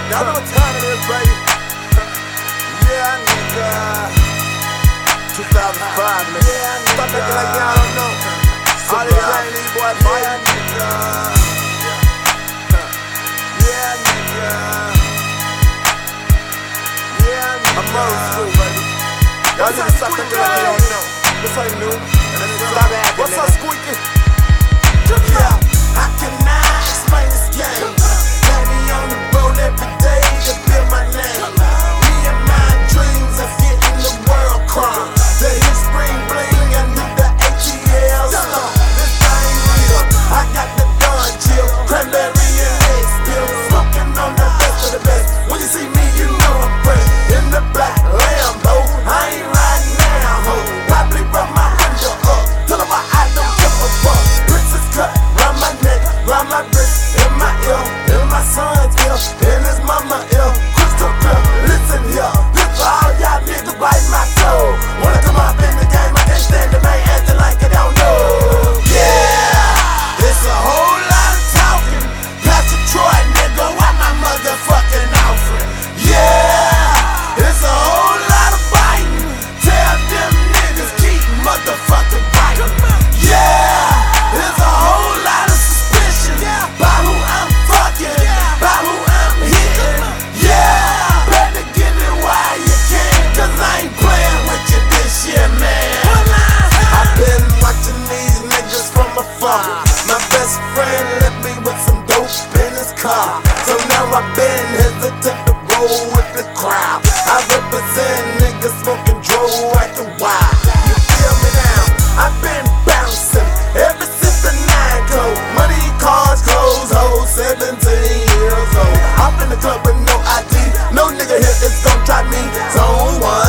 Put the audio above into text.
Y'all know what time it is, baby. Yeah, nigga. 2005, man. Yeah, nigga. Stop acting like y'all don't know. All these young these boys fighting. Nigga. Yeah, nigga. Yeah, nigga. I'm old school, baby. Y'all need to stop acting like you don't know. This ain't new. Stop acting. What's up, Squeaky? Yeah. How can I explain this game? Baby on the road every day to build my name. Me and my dreams of getting the world crown. The hit spring bling and the ATL stuff. This thing real. I got the Don chill, cranberry and egg still smoking on the best of the best. When you see me, you know I'm fresh. In the black Lambo, I ain't riding now, ho. Probably run my window up till I'm I don't give a fuck. Princess cut round my neck, round my wrist, in my ear, in my son's ear, in his mama ear. Crystal clear, listen here, this for all y'all niggas bite my toe. Wanna come up in the game, I can't stand the man acting like I don't know. Yeah, it's a whole lot of talking. Pastor Troy, nigga, why my motherfucking offering? Yeah, it's a whole lot of fighting. Tell them niggas keep motherfucking fighting. Yeah, there's a whole lot of suspicion by who I'm fucking, by who I'm hitting. Yeah, better get it while you can, cause I ain't playing with you this year, man. I've been watching these niggas from afar. My best friend left me with some dope in his car, so now I've been hesitant to roll with the crowd. I represent niggas smoking dro at the wild. You feel me now? I've been bouncing ever since the 9 code. Money, cars, clothes, hoes, 17 years old. Hop in the club with no ID. No nigga here is gon' try me. Zone 1.